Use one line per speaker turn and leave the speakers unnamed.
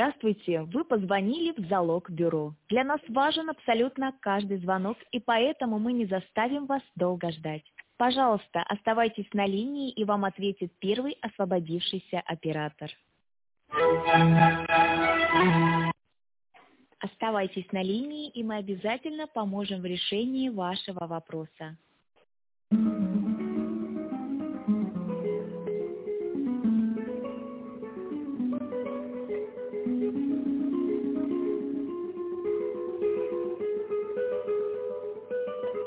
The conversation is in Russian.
Здравствуйте, вы позвонили в Залог-бюро. Для нас важен абсолютно каждый звонок, и поэтому мы не заставим вас долго ждать. Пожалуйста, оставайтесь на линии, и вам ответит первый освободившийся оператор. Оставайтесь на линии, и мы обязательно поможем в решении вашего вопроса.